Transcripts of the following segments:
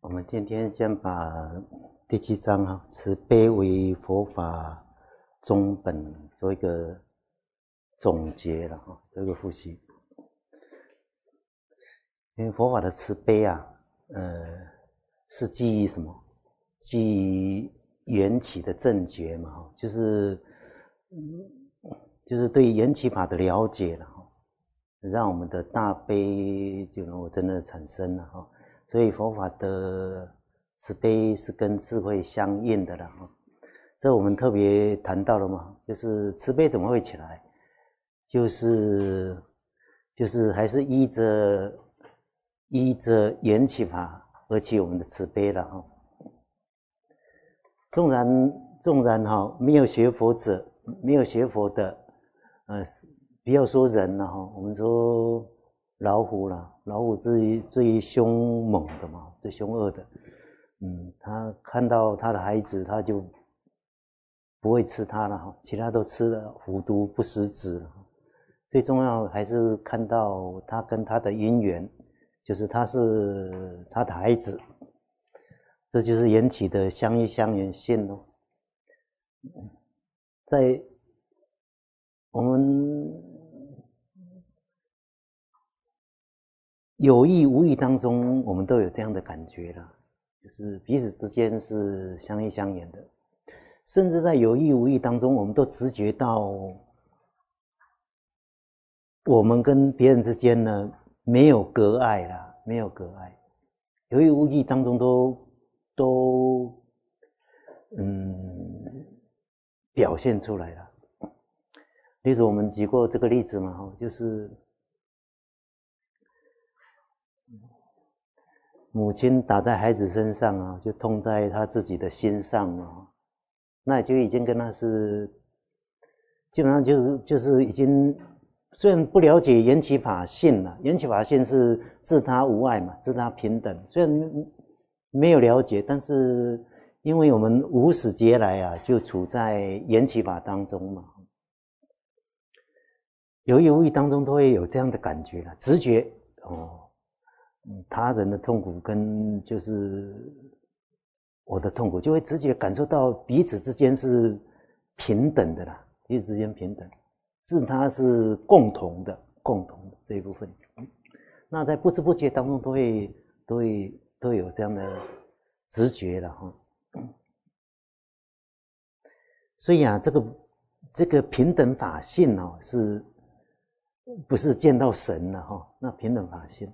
我们今天先把第7章慈悲为佛法宗本做一个总结了做一个复习。因为佛法的慈悲是基于什么？基于缘起的正觉嘛，就是对缘起法的了解了，让我们的大悲就能够真的产生了。所以佛法的慈悲是跟智慧相应的了。这我们特别谈到了嘛，就是慈悲怎么会起来，就是还是依着缘起法而起我们的慈悲了。纵然没有学佛者，没有学佛的不要说人了，我们说老虎啦，老虎最凶猛的嘛，最凶恶的。他看到他的孩子，他就不会吃它了，其他都吃了，虎毒不食子了。最重要还是看到他跟他的因缘，就是他是他的孩子，这就是缘起的相依相缘性咯。在我们有意无意当中，我们都有这样的感觉了，就是彼此之间是相依相缘的，甚至在有意无意当中，我们都直觉到我们跟别人之间呢没有隔碍啦，没有隔碍，有意无意当中都表现出来了。例如我们举过这个例子嘛，就是母亲打在孩子身上就痛在他自己的心上那就已经跟他是基本上就是已经，虽然不了解缘起法性了，缘起法性是自他无碍嘛，自他平等，虽然没有了解，但是因为我们无始劫来就处在缘起法当中嘛，有意无意当中都会有这样的感觉了，直觉他人的痛苦跟就是我的痛苦，就会直接感受到彼此之间是平等的啦，彼此之间平等，自他是共同的这一部分。那在不知不觉当中都会有这样的直觉了所以这个平等法性是不是见到神了那平等法性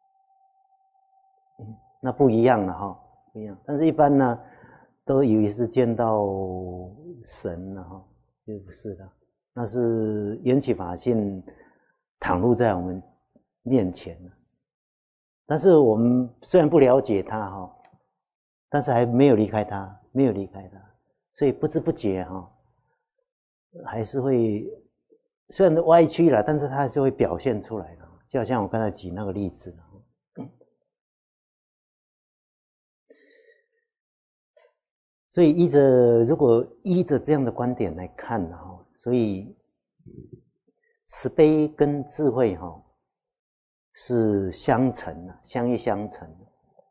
那不一样了不一样。但是一般呢都以为是见到神了就不是的，那是缘起法性袒露在我们面前了。但是我们虽然不了解它但是还没有离开它，所以不知不觉还是会，虽然歪曲了，但是它还是会表现出来的，就好像我刚才举那个例子所以如果依着这样的观点来看所以慈悲跟智慧是相成的，相依相成的。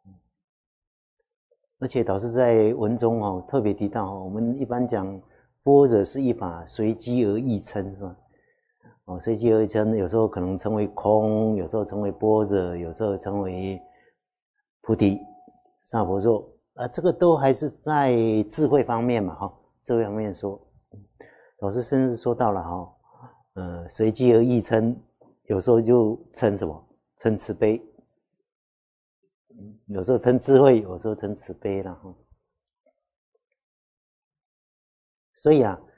而且导师在文中特别提到我们一般讲般若是一法，随机而异称，是吧？随机而异称，有时候可能称为空，有时候称为般若，有时候称为菩提萨婆若这个都还是在智慧方面嘛智慧方面说，老师甚至说到了随机而异称，有时候就称什么？称慈悲，有时候称智慧，有时候称慈悲了所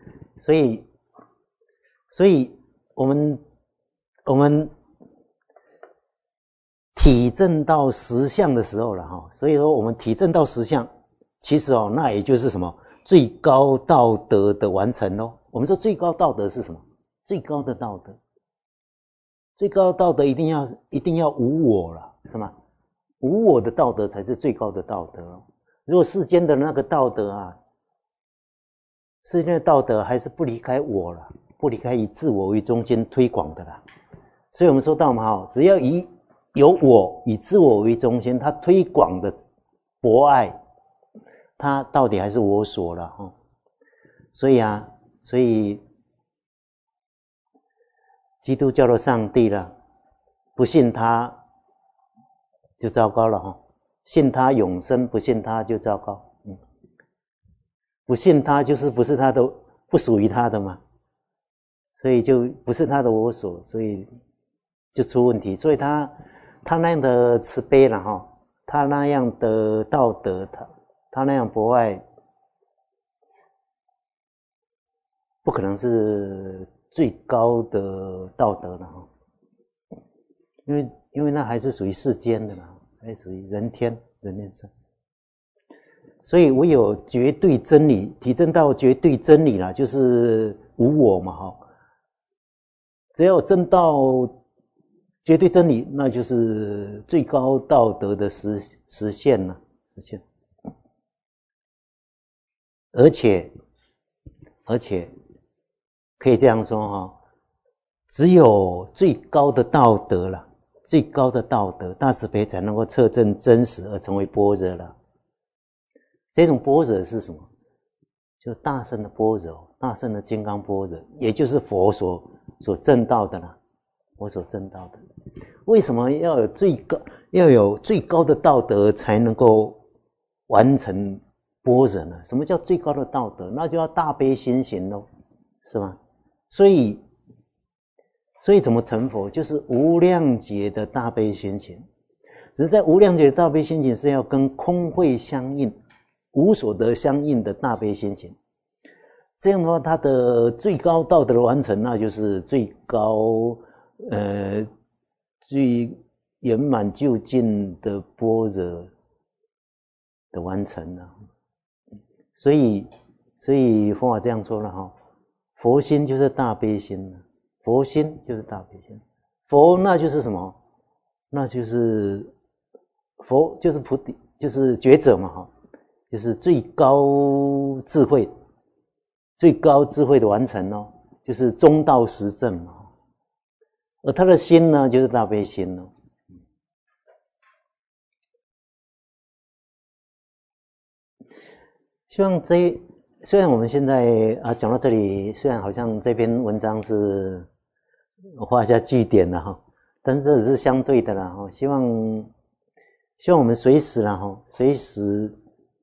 以我们体证到实相的时候了所以说我们体证到实相，其实那也就是什么最高道德的完成咯。我们说最高道德是什么？最高的道德，最高的道德一定要无我了，是吗？无我的道德才是最高的道德如果世间的那个道德世间的道德还是不离开我了，不离开以自我为中心推广的啦。所以我们说到嘛只要有我以自我为中心，它推广的博爱，它到底还是我所了哈。所以基督教的上帝了，不信他就糟糕了哈，信他永生，不信他就糟糕。不信他就是不是他的，不属于他的嘛，所以就不是他的我所，所以就出问题。所以他那样的慈悲了哈，他那样的道德，他那样博爱，不可能是最高的道德了哈，因为那还是属于世间的嘛，还属于人天上。所以唯有绝对真理，提升到绝对真理啦，就是无我嘛哈。只要真到绝对真理，那就是最高道德的实现了，实现。而且可以这样说哈，只有最高的道德了，最高的道德，大慈悲才能够测证真实而成为般若了。这种般若是什么？就大圣的般若，大圣的金刚般若，也就是佛所证道的啦。佛所证道的。为什么要有最高的道德才能够完成般若呢？什么叫最高的道德？那就要大悲心行咯，是吧？所以怎么成佛？就是无量劫的大悲心行。只是在无量劫的大悲心行是要跟空慧相应，无所得相应的大悲心行，这样的话，他的最高道德的完成，那就是最高最圆满究竟的般若的完成了。所以佛法这样说了哈，佛心就是大悲心，佛心就是大悲心，佛那就是什么？那就是佛就是菩提，就是觉者嘛哈。就是最高智慧的完成哦，就是中道实证嘛。而他的心呢，就是大悲心哦。希望虽然我们现在讲到这里，虽然好像这篇文章是画下句点了哈，但是这只是相对的啦哈。希望我们随时啦哈，随时。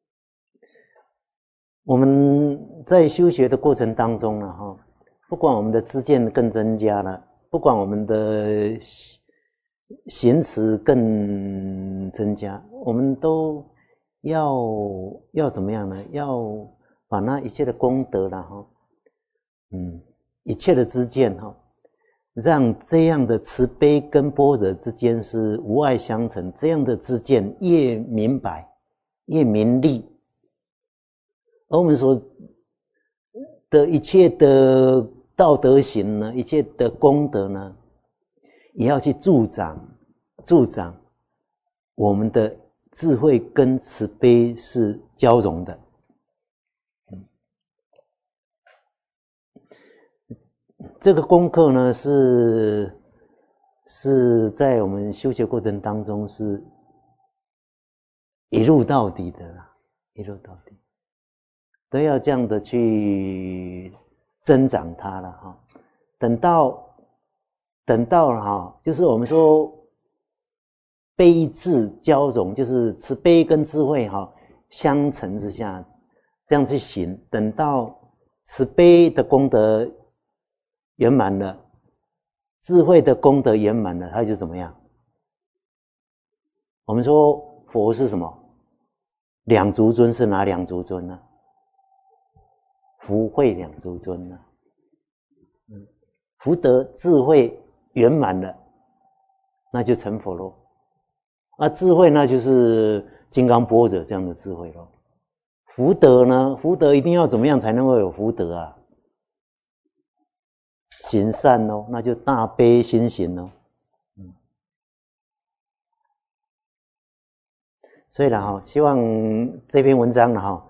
我们在修学的过程当中呢，哈，不管我们的知见更增加了，不管我们的行持更增加，我们都要怎么样呢？要把那一切的功德啦，哈，一切的知见哈，让这样的慈悲跟般若之间是无碍相成，这样的知见越明白，越明利。而我们所的一切的道德行呢，一切的功德呢，也要去助长我们的智慧跟慈悲是交融的。这个功课呢，是在我们修学过程当中是一路到底的啦，一路到底。都要这样的去增长它了哈。等到了哈，就是我们说悲智交融，就是慈悲跟智慧哈相乘之下，这样去行。等到慈悲的功德圆满了，智慧的功德圆满了，它就怎么样？我们说佛是什么？两足尊是哪两足尊呢？福慧两足尊呢？福德智慧圆满了，那就成佛咯。智慧那就是金刚般若这样的智慧咯。福德呢？福德一定要怎么样才能够有福德啊？行善咯，那就大悲心行咯。所以啦希望这篇文章啦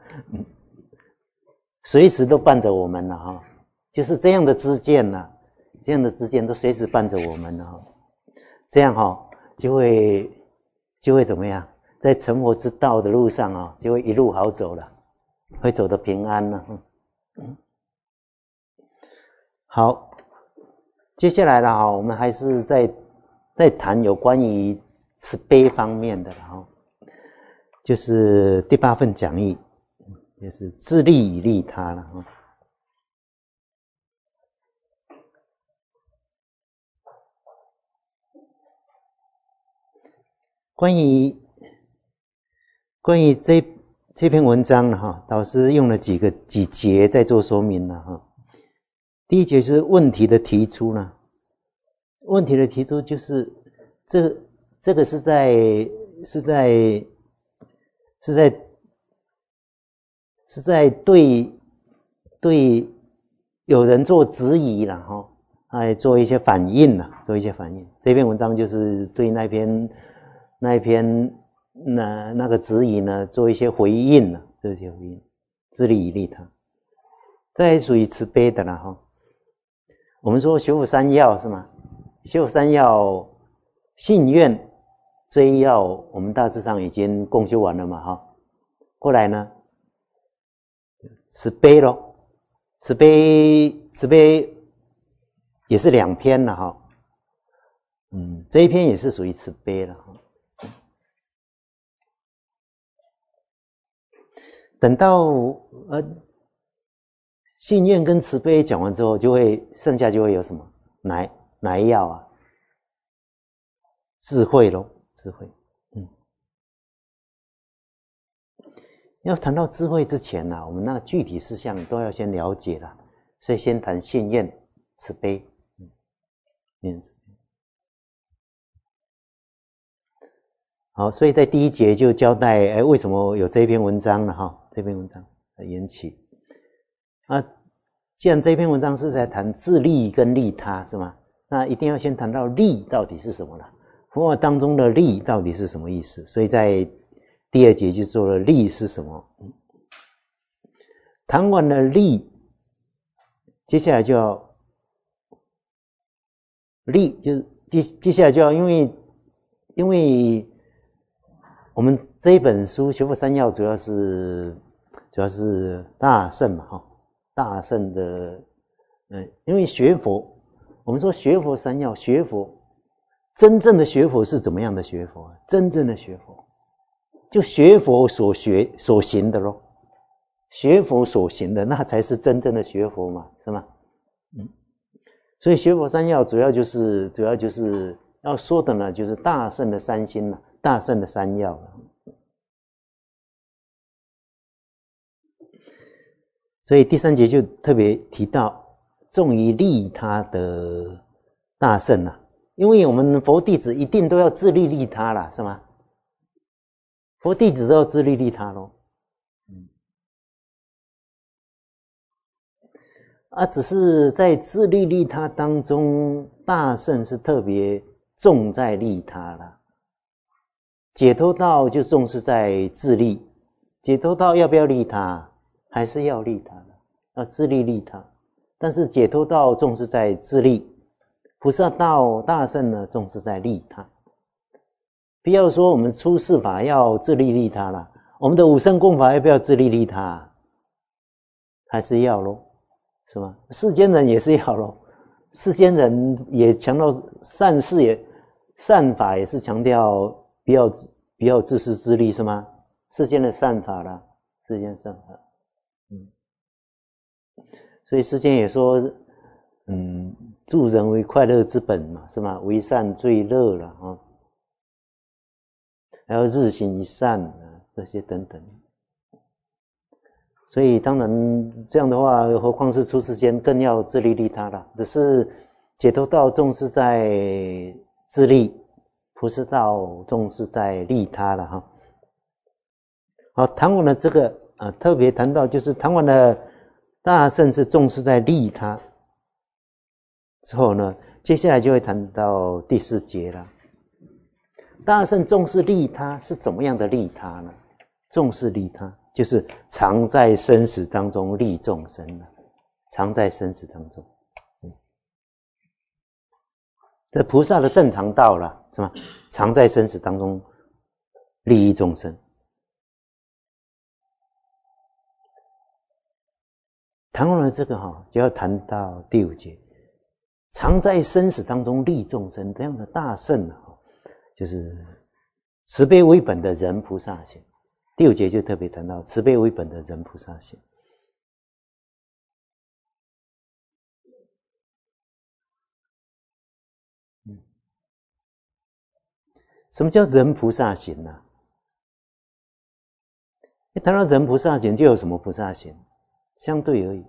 随时都伴着我们了哈，就是这样的知见呐，这样的知见都随时伴着我们了哈，这样就会怎么样？ 在成佛之道的路上啊，就会一路好走了，会走得平安了。好，接下来了哈，我们还是在谈有关于慈悲方面的了哈，就是第8份讲义，就是自利以利他了哈。关于这篇文章呢哈，导师用了几节在做说明了哈。第一节是问题的提出呢，问题的提出就是这个是在对有人做质疑了哈，来做一些反应了，做一些反应。这篇文章就是对那个质疑呢做一些回应了，这些回应，自利以利他。这也属于慈悲的了哈。我们说学佛三要是吗？学佛三要，信愿追要，我们大致上已经共修完了嘛哈。过来呢，慈悲咯，慈悲也是2篇了哈。这一篇也是属于慈悲了哈。等到信愿跟慈悲讲完之后，剩下就会有什么？哪一要啊？智慧咯，智慧。要谈到智慧之前呢，我们那个具体事项都要先了解了，所以先谈信愿、慈悲。好，所以在第1节就交代，为什么有这篇文章了哈？这篇文章的缘起。既然这篇文章是在谈自利跟利他是吗？那一定要先谈到利到底是什么了。佛法当中的利到底是什么意思？所以在第2节就做了利是什么。谈完了利，接下来就要利，就是接下来就要因为我们这一本书学佛三要主要是大乘嘛哈。大乘的，因为学佛，我们说学佛三要，学佛，真正的学佛是怎么样的学佛？真正的学佛，就学佛所行的咯，学佛所行的，那才是真正的学佛嘛，是吗？所以学佛三要主要就是要说的呢，就是大乘的三心了，大乘的三要了。所以第3节就特别提到重于利他的大乘啊，因为我们佛弟子一定都要自利利他啦，是吗？佛弟子都要自利利他咯。只是在自利利他当中，大乘是特别重在利他啦。解脱道就重视在自利，解脱道要不要利他？还是要利他的，要自利利他。但是解脱道重视在自利，菩萨道大乘呢重视在利他。不要说我们出世法要自利利他了，我们的五乘供法要不要自利利他？还是要咯，是吗？世间人也是要咯，世间人也强调善事善法也是强调不要自私自利，是吗？世间的善法啦，世间善法。所以世间也说，助人为快乐之本嘛，是吗？为善最乐了啊，还要日行一善啊，这些等等。所以当然这样的话，何况是出世间更要自利利他了。只是解脱道重视在自利，菩萨道重视在利他了哈。好，谈完了这个特别谈到就是谈完了大乘是重视在利他之后呢，接下来就会谈到第4节了。大乘重视利他是怎么样的利他呢？重视利他就是常在生死当中利众生了，常在生死当中。这菩萨的正常道了，是吗？常在生死当中利益众生。谈完了这个就要谈到第5节，常在生死当中利众生，这样的大圣就是慈悲为本的人菩萨行。第5节就特别谈到慈悲为本的人菩萨行。什么叫人菩萨行呢？一谈到人菩萨行，就有什么菩萨行？相对而已。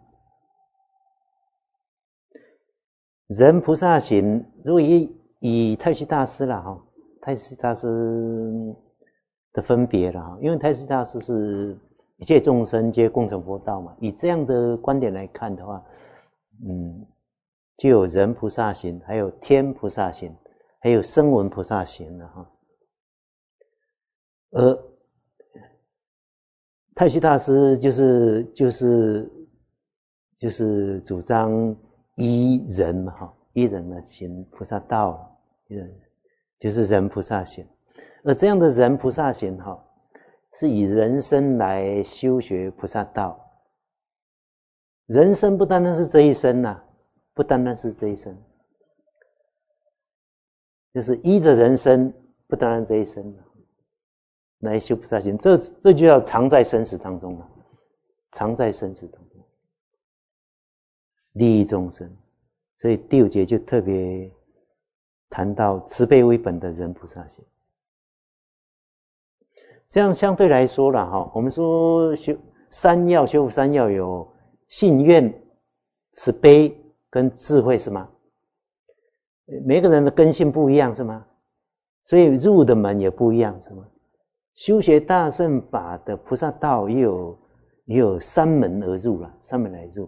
人菩萨行，如果以太虚大师啦太虚大师的分别啦因为太虚大师是一切众生皆共成佛道嘛，以这样的观点来看的话，就有人菩萨行，还有天菩萨行，还有声闻菩萨行了而太虚大师就是主张依人嘛依人的行菩萨道，就是人菩萨行。而这样的人菩萨行是以人生来修学菩萨道。人生不单单是这一生不单单是这一生，就是依着人生，不单单这一生来修菩萨行，这就要常在生死当中了，常在生死当中，利益众生。所以第5节就特别谈到慈悲为本的人菩萨行。这样相对来说啦我们说修福三要有信愿、慈悲跟智慧是吗？每个人的根性不一样是吗？所以入的门也不一样是吗？修学大乘法的菩萨道也有3门而入了，3门来入。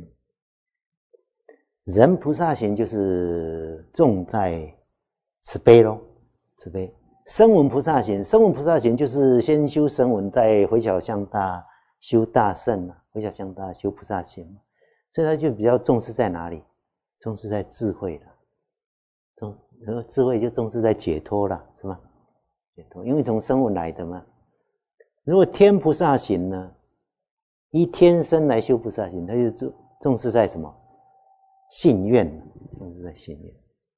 人菩萨行就是重在慈悲咯，慈悲。声闻菩萨行就是先修声闻，再回小向大修大乘回小向大修菩萨行，所以他就比较重视在哪里？重视在智慧了，智慧就重视在解脱了，是吗？解脱，因为从声闻来的嘛。如果天菩萨行呢，依天生来修菩萨行，他就重视在什么？信愿，重视在信愿。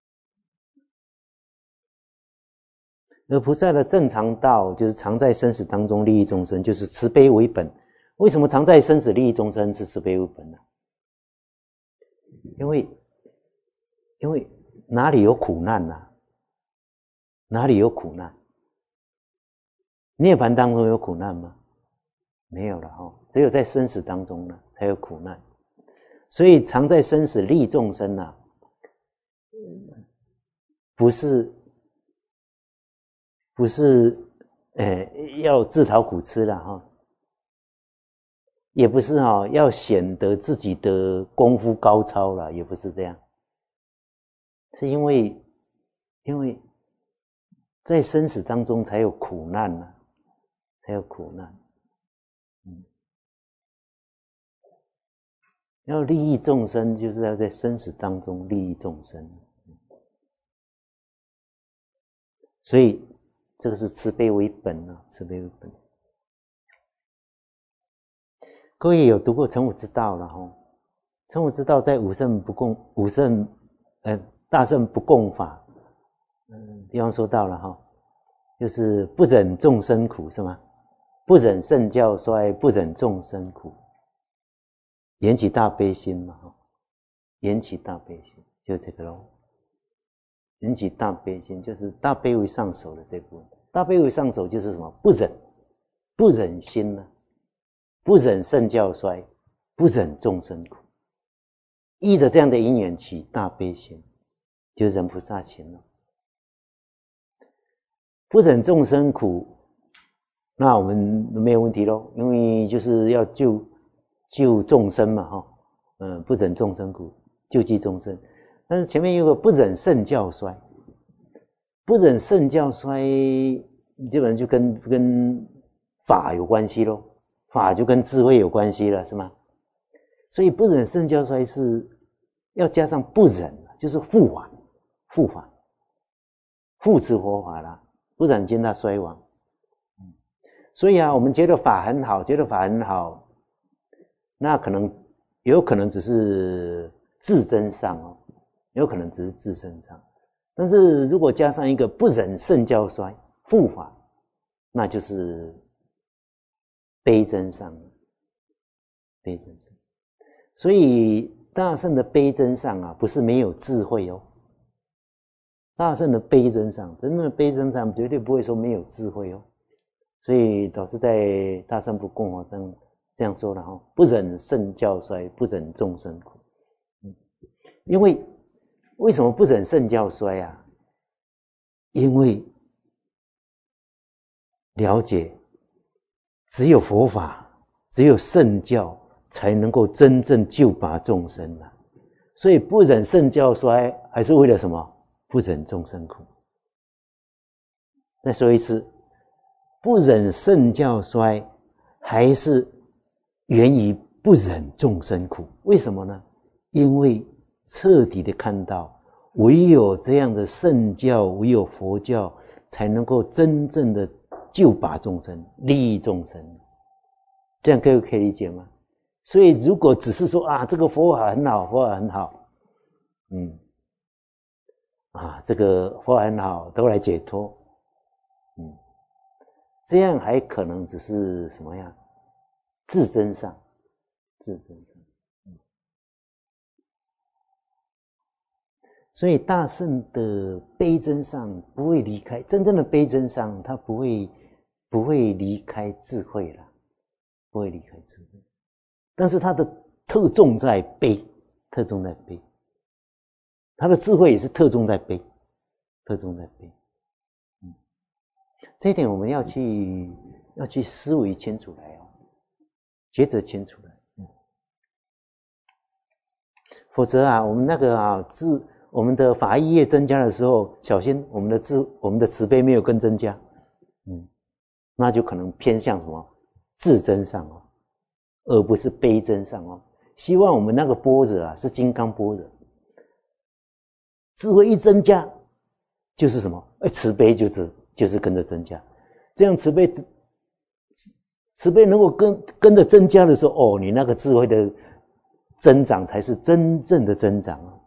而菩萨的正常道就是常在生死当中利益众生，就是慈悲为本。为什么常在生死利益众生是慈悲为本呢？因为哪里有苦难哪里有苦难？涅槃当中有苦难吗？没有了只有在生死当中呢才有苦难。所以常在生死利益众生不是要自讨苦吃了也不是要显得自己的功夫高超了，也不是这样。是因为在生死当中才有苦难才有苦难。要利益众生，就是要在生死当中利益众生。所以这个是慈悲为本慈悲为本。各位有读过成佛之道了成佛之道在大乘不共法地方说到了就是不忍众生苦是吗？不忍圣教衰，不忍众生苦，缘起大悲心嘛缘起大悲心就这个咯。缘起大悲心就是大悲为上首的这部分。大悲为上首就是什么？不忍心不忍圣教衰，不忍众生苦，依着这样的因缘起大悲心，就是人菩萨行了。不忍众生苦，那我们没有问题咯，因为就是要救众生嘛不忍众生苦，救济众生。但是前面有个不忍圣教衰，不忍圣教衰基本上就跟法有关系咯，法就跟智慧有关系了，是吗？所以不忍圣教衰是要加上不忍，就是护法护持佛法啦，不忍见它衰亡。 所以啊，我们觉得法很好，那有可能只是自身上哦，有可能只是自身上。但是如果加上一个不忍圣教衰护法，那就是悲真上，悲真上。所以大圣的悲真上啊，不是没有智慧哦。大圣的悲真上，真正的悲真上绝对不会说没有智慧哦。所以导师在大乘部供华灯这样说了哈：不忍圣教衰，不忍众生苦。因为什么不忍圣教衰啊？因为了解只有佛法，只有圣教才能够真正救拔众生啊。所以不忍圣教衰，还是为了什么？不忍众生苦。再说一次，不忍圣教衰，还是源于不忍众生苦。为什么呢？因为彻底的看到，唯有这样的圣教，唯有佛教，才能够真正的救拔众生，利益众生。这样各位可以理解吗？所以如果只是说啊，这个佛法很好，佛法很好，这个佛法很好，都来解脱，这样还可能只是什么样？自身上。所以大圣的悲真上不会离开，真正的悲真上，他不会离开智慧了，不会离开智慧。但是他的特重在悲，他的智慧也是特重在悲。这一点我们要去思维清楚来哦，抉择清楚来。否则啊，我们那个我们的法义业增加的时候，小心我们的慈悲没有跟增加，那就可能偏向什么自增上哦，而不是悲增上哦。希望我们那个般若啊是金刚般若，智慧一增加就是什么？慈悲就是跟着增加，这样慈悲能够跟着增加的时候，哦，你那个智慧的增长才是真正的增长啊。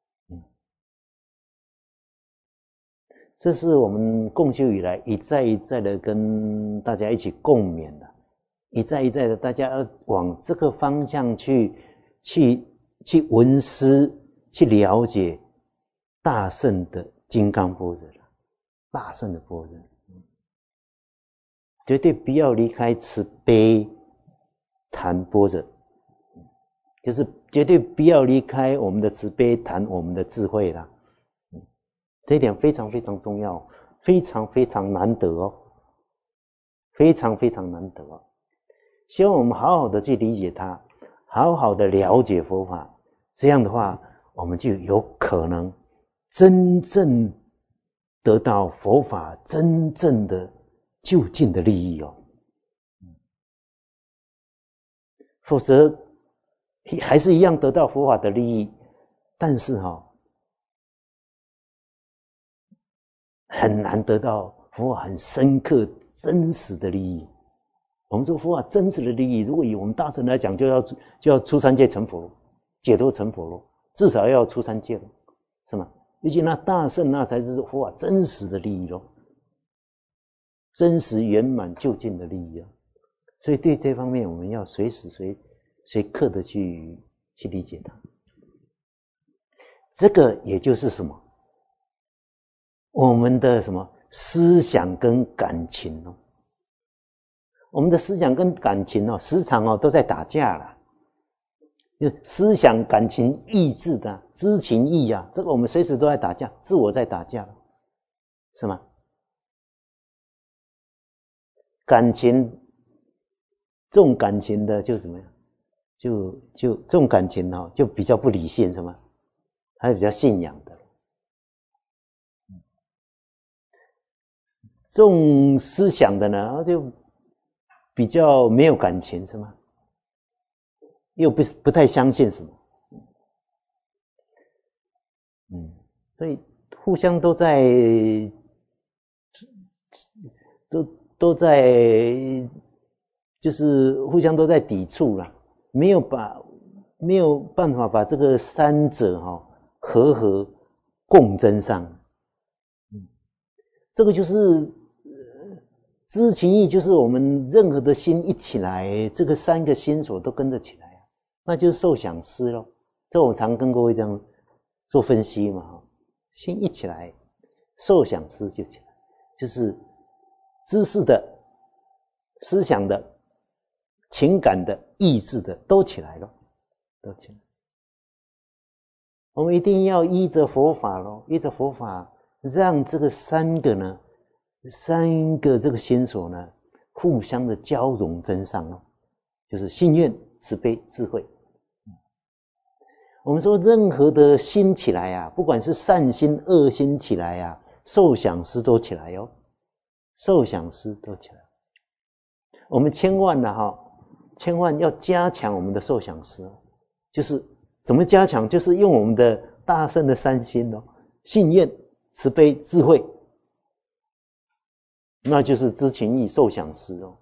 这是我们共修以来一再的跟大家一起共勉的，一再的大家要往这个方向去闻思，去了解大圣的金刚般若，大圣的般若，绝对不要离开慈悲谈般若，就是绝对不要离开我们的慈悲谈我们的智慧啦。这一点非常非常重要，非常非常难得哦，非常非常难得哦。希望我们好好的去理解它，好好的了解佛法，这样的话，我们就有可能真正得到佛法真正的究竟的利益哦。否则还是一样得到佛法的利益，但是很难得到佛法很深刻真实的利益。我们说佛法真实的利益，如果以我们大乘来讲，就要出三界成佛，解脱成佛咯，至少要出三界了，是吗？尤其那大乘，那才是佛法真实的利益咯，真实圆满究竟的利益啊。所以对这方面，我们要随时随刻的去理解它。这个也就是什么？我们的什么思想跟感情哦，我们的思想跟感情哦，时常都在打架啦。思想、感情、意志的知情意啊，这个我们随时都在打架，自我在打架，是吗？感情重感情的就怎么样？就重感情就比较不理性，是吗？还是比较信仰的。重思想的呢，就比较没有感情，是吗？又不太相信什么，所以互相都都在就是互相都在抵触了，没有办法把这个三者和共争上。这个就是知情意，就是我们任何的心一起来，这个三个心所都跟着起来啊，那就是受想思咯。这我常跟各位这样做分析嘛，心一起来，受想思就起来，就是知识的、思想的、情感的、意志的都起来了，都起来。我们一定要依着佛法咯，依着佛法，让这个三个这个心所呢，互相的交融增上咯，就是信愿、慈悲、智慧。我们说任何的心起来啊，不管是善心、恶心起来啊，受想思都起来哦，受想思都起来。我们千万要加强我们的受想思，就是怎么加强？就是用我们的大乘的三心哦，信愿、慈悲、智慧，那就是知情意、受想思哦。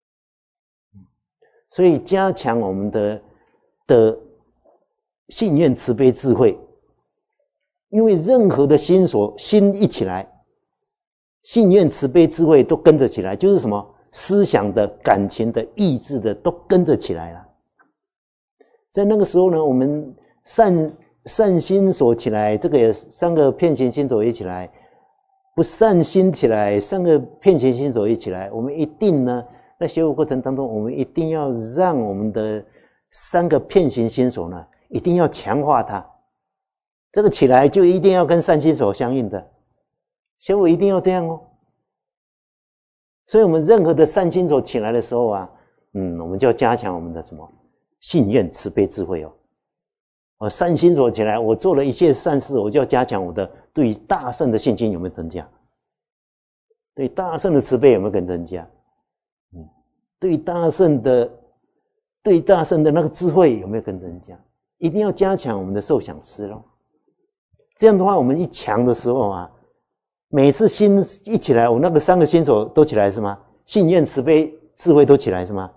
所以加强我们的信愿、慈悲、智慧，因为任何的心一起来，信愿、慈悲、智慧都跟着起来，就是什么思想的、感情的、意志的都跟着起来了。在那个时候呢，我们善心所起来，这个也三个遍行心所一起来，不善心起来，三个遍行心所一起来，我们一定呢，在学佛过程当中，我们一定要让我们的三个遍行心所呢，一定要强化它。这个起来就一定要跟善心所相应的，学佛一定要这样哦。所以我们任何的善心所起来的时候啊，我们就要加强我们的什么信愿、慈悲、智慧哦。善心所起来，我做了一切善事，我就要加强我的对大圣的信心有没有增加？对大圣的慈悲有没有更增加？对大圣的那个智慧有没有更增加？一定要加强我们的受想思咯。这样的话，我们一强的时候啊，每次心一起来，我那个三个心所都起来是吗？信愿、慈悲、智慧都起来是吗？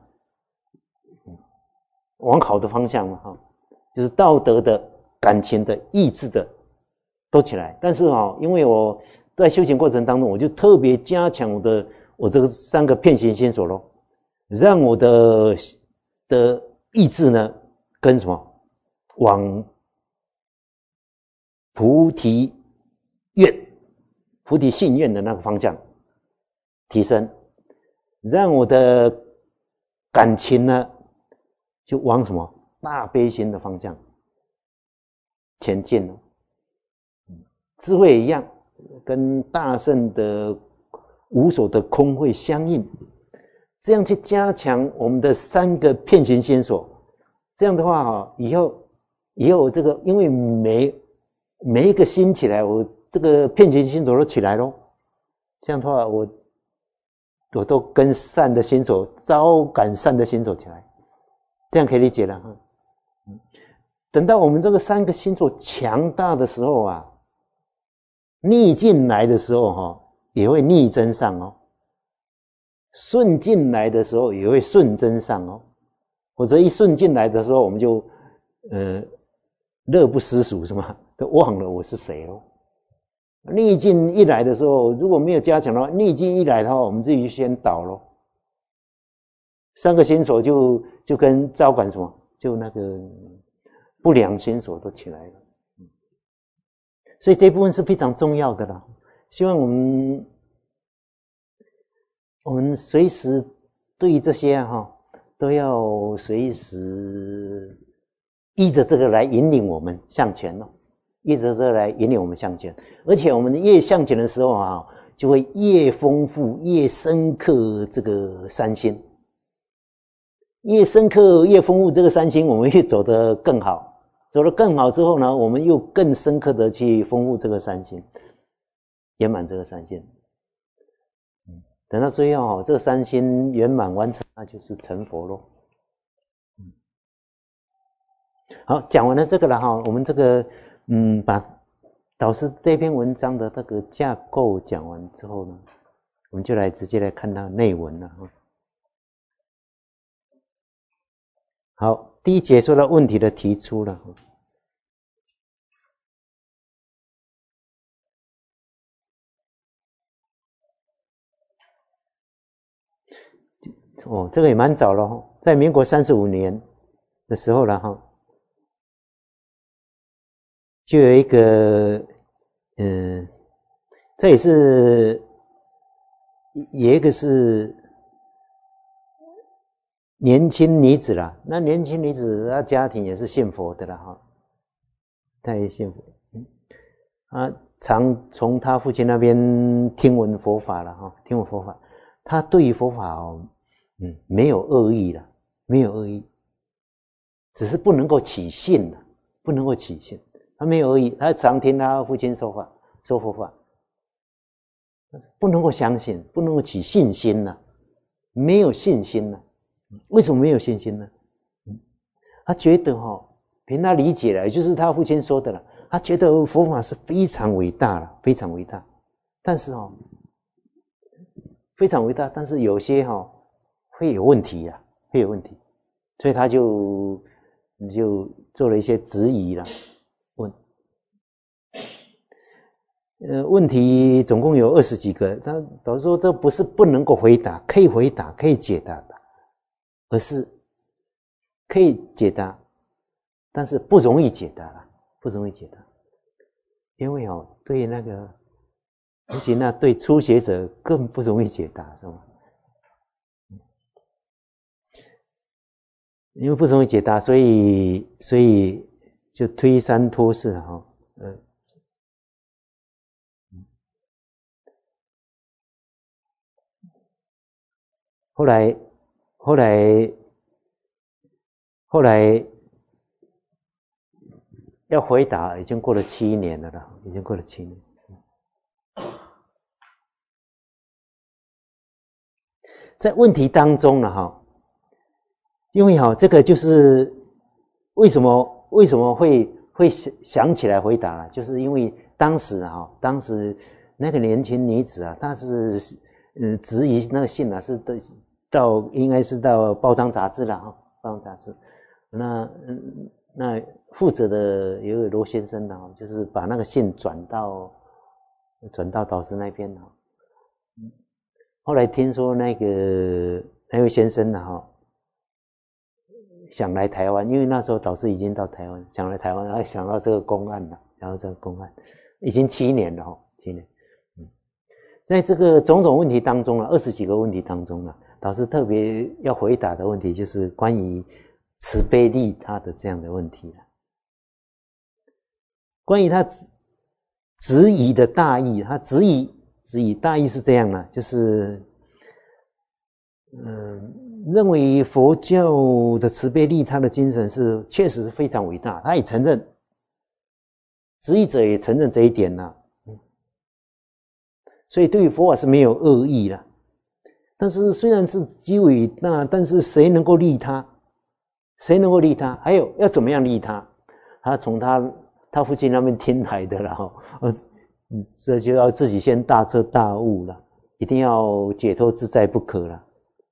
往好的方向嘛，就是道德的、感情的、意志的都起来。但是因为我在修行过程当中，我就特别加强我这三个遍行心所咯，让我的意志呢跟什么往菩提信愿的那个方向提升，让我的感情呢就往什么大悲心的方向前进了。智慧也一样，跟大圣的无所的空慧相应，这样去加强我们的三个遍行心所。这样的话以后这个，因为每一个心起来，我这个遍行心所都起来咯。这样的话，我都跟善的心所招感善的心所起来，这样可以理解了哈。等到我们这个三个心所强大的时候啊，逆境来的时候也会逆增上哦，顺境来的时候也会顺增上哦。否则一顺境来的时候，我们就乐不思蜀是吗？都忘了我是谁哦。逆境一来的时候，如果没有加强的话，逆境一来的话，我们自己就先倒咯。三个心所就跟招感什么，就那个不良心所都起来了。所以这部分是非常重要的啦。希望我们随时对这些都要随时依着这个来引领我们向前咯，依着这个来引领我们向前。而且我们越向前的时候就会越丰富、越深刻这个三心。越深刻、越丰富这个三心，我们越走得更好。走得更好之后呢，我们又更深刻的去丰富这个三心，圆满这个三心。等到最后这个三心圆满完成，那就是成佛咯。好，讲完了这个了我们这个把导师这篇文章的那个架构讲完之后呢， 我们就直接来看到内文了。好，第一节说到问题的提出了。这个也蛮早了，在民国35年的时候了哈，就有一个，这也是有一个是年轻女子啦，那年轻女子她家庭也是信佛的啦哈，她也信佛，常从她父亲那边听闻佛法了哈，听闻佛法，她对于佛法没有恶意了，没有恶意，只是不能够起信了，不能够起信。他没有恶意，他常听他父亲说佛法，但是不能够相信，不能够起信心了，没有信心了。为什么没有信心呢？他觉得凭他理解了，也就是他父亲说的了，他觉得佛法是非常伟大了，非常伟大，但是非常伟大，但是有些会有问题啊，会有问题，所以他就做了一些质疑了，问题总共有20几个，他导师说这不是不能够回答，可以回答，可以解答的，而是可以解答，但是不容易解答了，不容易解答，因为对那个，而且那对初学者更不容易解答，是吗？因为不容易解答，所以就推三拖四哈，后来要回答，已经过了7年了啦，已经过了7年。在问题当中呢因为这个就是为什么会想起来回答了，就是因为当时那个年轻女子她是质疑那个信是应该是到报章杂志了报章杂志，那负责的有一位罗先生就是把那个信转到导师那边后来听说那位先生想来台湾，因为那时候导师已经到台湾，想来台湾，然后想到这个公案了，然后这个公案已经7年了7年。在这个种种问题当中20几个问题当中导师特别要回答的问题就是关于慈悲利他的这样的问题关于他质疑的大义，他质疑大义是这样就是认为佛教的慈悲利他的精神确实是非常伟大，他也承认，质疑者也承认这一点所以对于佛法是没有恶意的，但是虽然是极伟大，但是谁能够利他？谁能够利他？还有要怎么样利他？他从他父亲那边听来的这就要自己先大彻大悟了，一定要解脱自在不可了。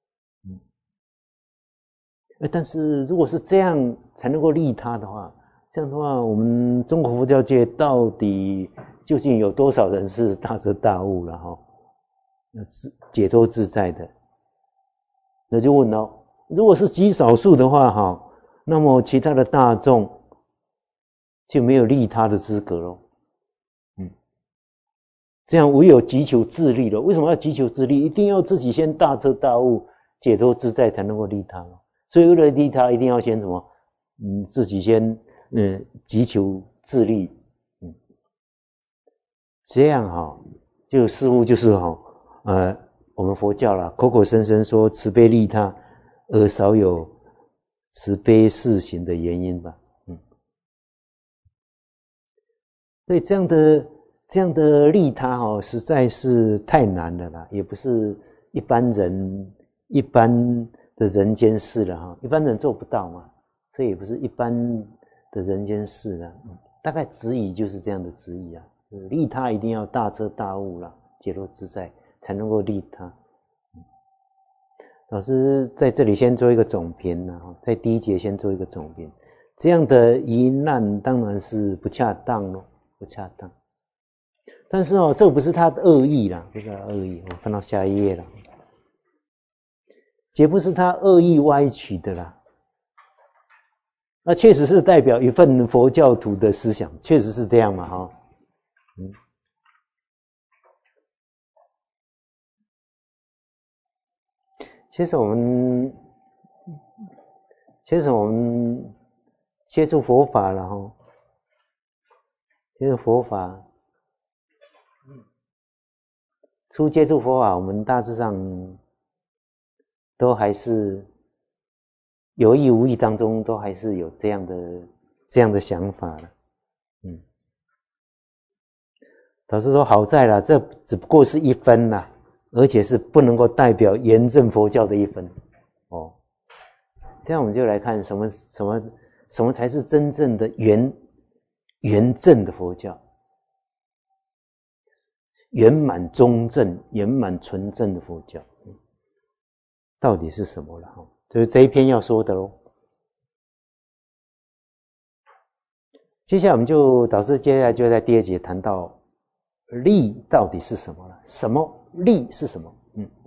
但是如果是这样才能够利他的话，这样的话，我们中国佛教界到底究竟有多少人是大彻大悟了解脱自在的？那就问如果是极少数的话那么其他的大众就没有利他的资格咯。这样唯有急求自利了。为什么要急求自利？一定要自己先大彻大悟、解脱自在才能够利他所以为了利他，一定要先什么？自己先急求自利。这样就似乎就是我们佛教啦，口口声声说慈悲利他，而少有慈悲示行的原因吧。所以这样的利他实在是太难了啦，也不是一般的人间事了一般人做不到嘛，所以也不是一般的人间事了。大概质疑就是这样的质疑利他一定要大彻大悟了，解脱自在才能够利他。老师在这里先做一个总评在第一节先做一个总评。这样的疑难当然是不恰当咯，不恰当。但是这不是他的恶意啦，不是他的恶意。我翻到下一页了，绝不是他恶意歪曲的啦。那确实是代表一份佛教徒的思想，确实是这样嘛其实我们接触佛法了接触佛法，初接触佛法，我们大致上都还是有意无意当中都还是有这样的想法了。老师说好在啦，这只不过是一分啦，而且是不能够代表严正佛教的一分这样我们就来看什么才是真正的圆正的佛教，圆满中正、圆满纯正的佛教，到底是什么了就是这一篇要说的咯。接下来我们导师接下来就在第二节谈到利到底是什么了？什么利是什么？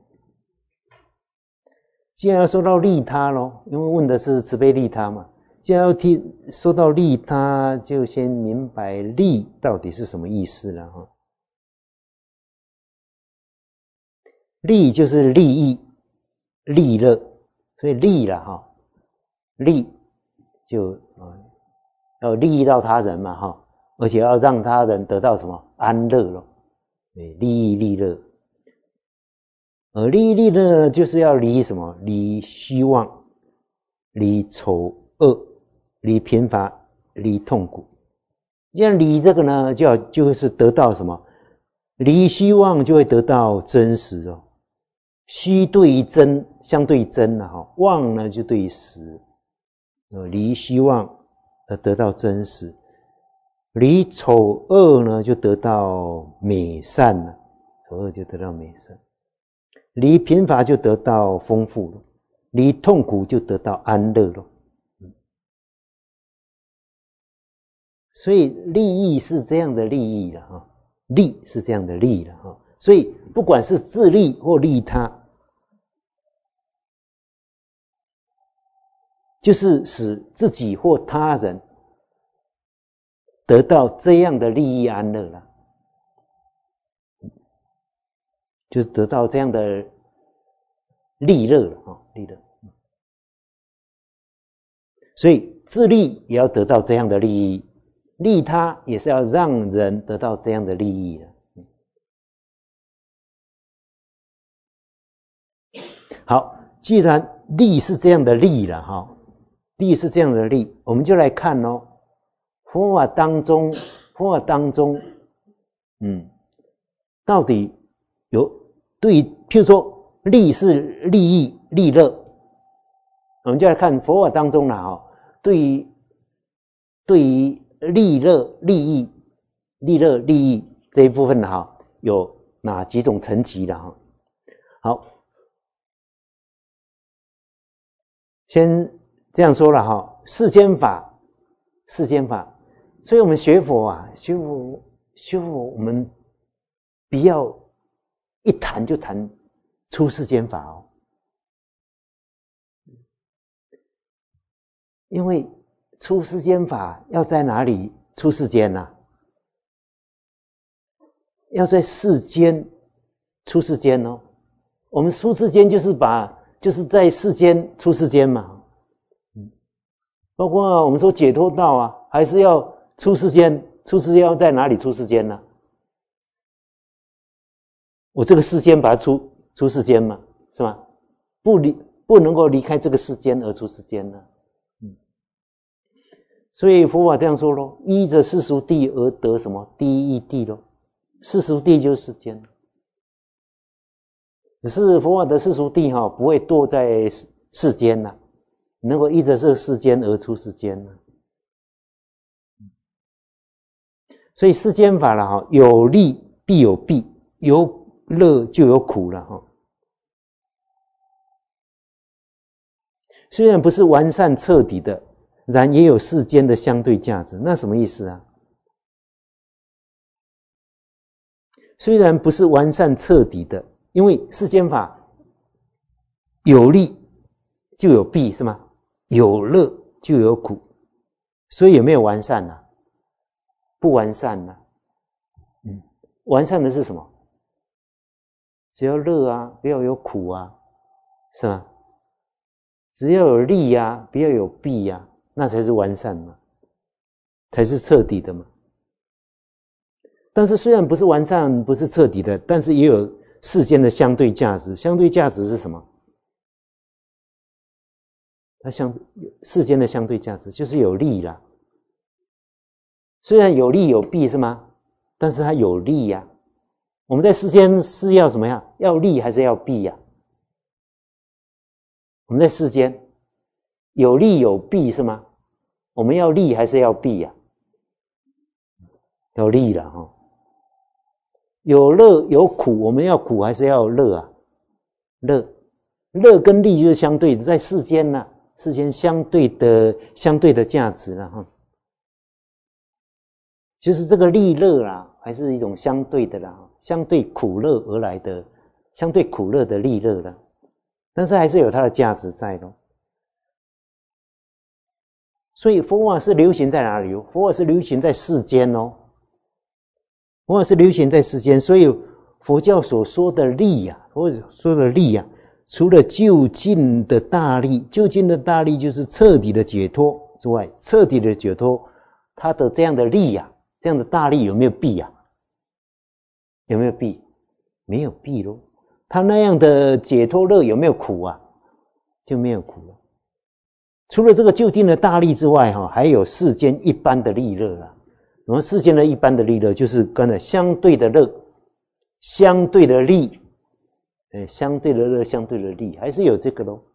既然要说到利他咯，因为问的是慈悲利他嘛，既然要说到利他，就先明白利到底是什么意思了利就是利益、利乐，所以利了利就要利益到他人嘛而且要让他人得到什么安乐咯，利益利乐。而利益利乐就是要离什么？离虚妄，离丑恶，离贫乏，离痛苦。这样离这个呢，就是得到什么？离虚妄就会得到真实虚对于真，相对真妄呢就对于实。离虚妄而得到真实，离丑恶呢就得到美善了，丑恶就得到美善。离贫乏就得到丰富了，离痛苦就得到安乐了。所以利益是这样的利益了利是这样的利了所以不管是自利或利他，就是使自己或他人得到这样的利益安乐了。就是得到这样的利乐了利乐。所以自利也要得到这样的利益，利他也是要让人得到这样的利益的。好，既然利是这样的利了利是这样的利，我们就来看佛法当中到底有对于譬如说利是利益利乐，我们就来看佛法当中对于利乐利益这一部分有哪几种层级的好，先这样说了世间法，所以我们学佛我们不要一谈就谈出世间法因为出世间法要在哪里出世间要在世间出世间我们出世间就是在世间出世间嘛包括我们说解脱道还是要出世间，出世间要在哪里出世间呢？我这个世间把它出世间嘛，是吗？不能够离开这个世间而出世间呢。所以佛法这样说咯，依着世俗谛而得什么第一义谛咯？世俗谛就是世间，只是佛法的世俗谛不会堕在世间能够依着这个世间而出世间所以世间法有利必有弊，有乐就有苦了哈。虽然不是完善彻底的，然也有世间的相对价值。那什么意思啊？虽然不是完善彻底的，因为世间法有利就有弊，是吗？有乐就有苦，所以有没有完善呢？不完善呢？完善的是什么？只要乐啊，不要有苦啊，是吗？只要有利啊，不要有弊啊，那才是完善嘛，才是彻底的嘛。但是虽然不是完善，不是彻底的，但是也有世间的相对价值。相对价值是什么？它世间的相对价值就是有利啦。虽然有利有弊是吗？但是它有利呀。我们在世间是要什么呀？要利还是要弊呀？我们在世间有利有弊是吗？我们要利还是要弊呀？要利了哈。有乐有苦，我们要苦还是要乐啊？乐跟利就是相对的，在世间呢，世间相对的价值了哈。就是这个利乐啦，还是一种相对的啦，相对苦乐而来的，相对苦乐的利乐啦，但是还是有它的价值在咯。所以佛法是流行在哪里？佛法是流行在世间哦。佛法是流行在世间，所以佛教所说的利啊，或者说的利啊，除了究竟的大利，究竟的大利就是彻底的解脱之外，彻底的解脱，它的这样的利啊，这样的大利有没有弊啊？有没有弊？没有弊咯。它那样的解脱乐有没有苦啊？就没有苦了。除了这个究竟的大利之外，还有世间一般的利乐啦。然后世间的一般的利乐，就是跟着相对的乐、相对的利，相对的乐、相对的利，还是有这个咯。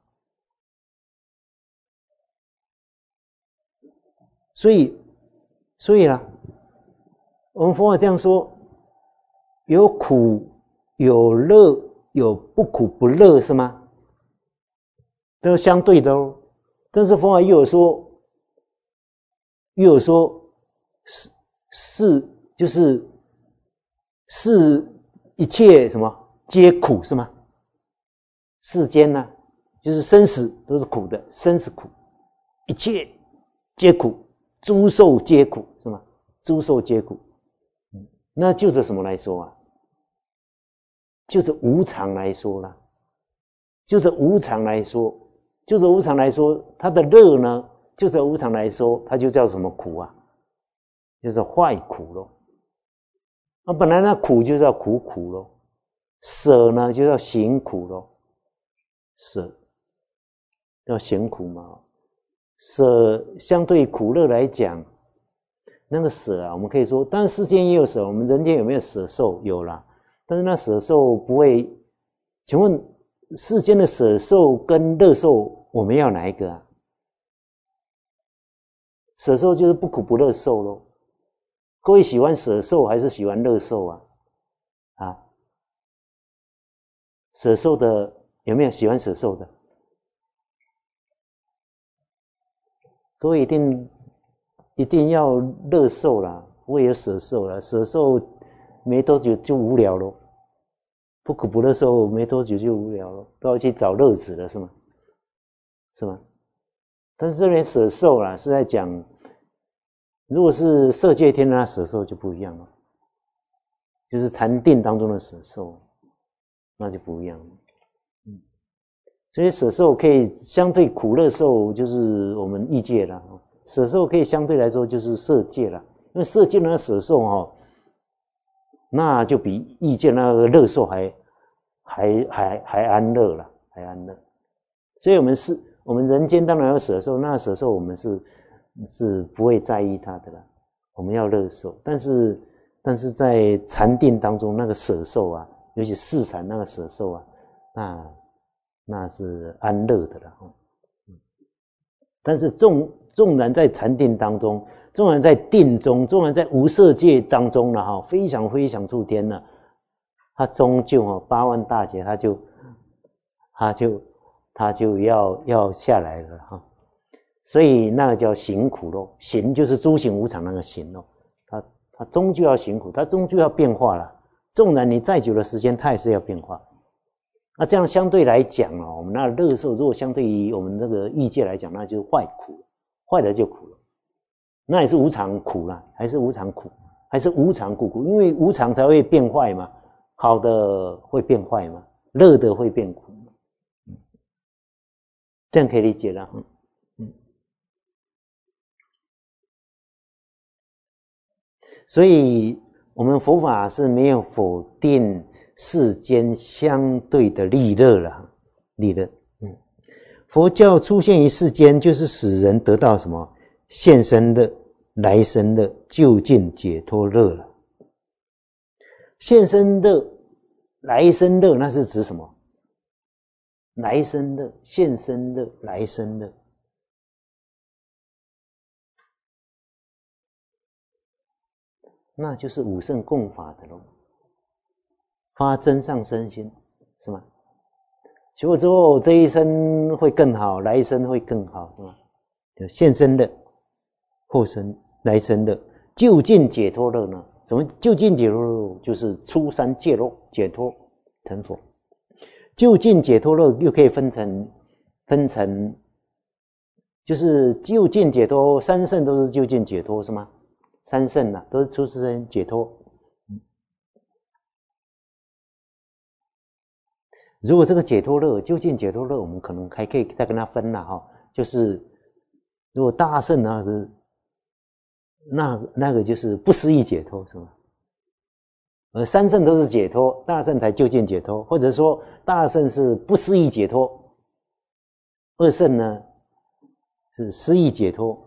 所以啦，我们佛法这样说，有苦有乐，有不苦不乐，是吗？都是相对的哦。但是佛法又有说就是一切什么皆苦，是吗？世间呢，就是生死都是苦的，生死苦，一切皆苦，诸受皆苦，是吗？诸受皆苦。那就着什么来说啊？就是无常来说啦，就是无常来说，就是无常来说，它的乐呢，就是无常来说，它就叫什么苦啊？就是坏苦咯。那本来那苦就叫苦咯，舍呢就叫行苦咯，舍叫行苦嘛。舍相对苦乐来讲，那个舍啊，我们可以说，当然世间也有舍，我们人间有没有舍受？有啦，但是那舍受不会。请问世间的舍受跟乐受，我们要哪一个啊？舍受就是不苦不乐受咯。各位喜欢舍受还是喜欢乐受啊？啊，舍受的有没有喜欢舍受的？各位一定要乐受啦，不会有舍受啦。舍受没多久就无聊咯，不苦不乐受没多久就无聊咯，都要去找乐子了，是吗？是吗？但是这边舍受啦，是在讲，如果是色界天的舍受就不一样了，就是禅定当中的舍受，那就不一样了。所以舍受可以相对苦乐受，就是我们欲界了。舍受可以相对来说就是色界了，因为色界的舍受那就比欲界那个乐受还安乐了，还安乐。所以我们人间当然有舍受，那舍受我们是不会在意它的啦，我们要乐受。但是在禅定当中那个舍受啊，尤其四禅那个舍受啊，那是安乐的了。但是纵然在禅定当中，纵然在定中，纵然在无色界当中了非常非常处天了， 他终究8万大劫，他就要下来了哈。所以那个叫行苦咯，行就是诸行无常那个行咯，他终究要行苦，他终究要变化了。纵然你再久的时间，他也是要变化。那这样相对来讲我们那乐受如果相对于我们那个欲界来讲，那就是坏苦，坏的就苦了，那也是无常苦啦，还是无常苦，还是无常苦苦，因为无常才会变坏嘛，好的会变坏嘛，乐的会变苦嘛，这样可以理解了。所以我们佛法是没有否定世间相对的利乐了，利乐。佛教出现于世间，就是使人得到什么现生乐、来生乐、究竟解脱乐了。现生乐、来生乐，那是指什么？来生乐、现生乐、来生乐。那就是五圣共法的咯，发真上身心，是吗？学过之后，这一生会更好，来生会更好，是吗？现生的、后生、来生的，究竟解脱乐呢？怎么究竟解脱乐？就是出三界乐，解脱成佛。究竟解脱乐又可以分成，就是究竟解脱，三圣都是究竟解脱，是吗？三圣都是出世间解脱。如果这个解脱乐，究竟解脱乐，我们可能还可以再跟它分了哈。就是如果大圣那个就是不思议解脱，是吗？而三圣都是解脱，大圣才究竟解脱，或者说大圣是不思议解脱，二圣呢是思议解脱。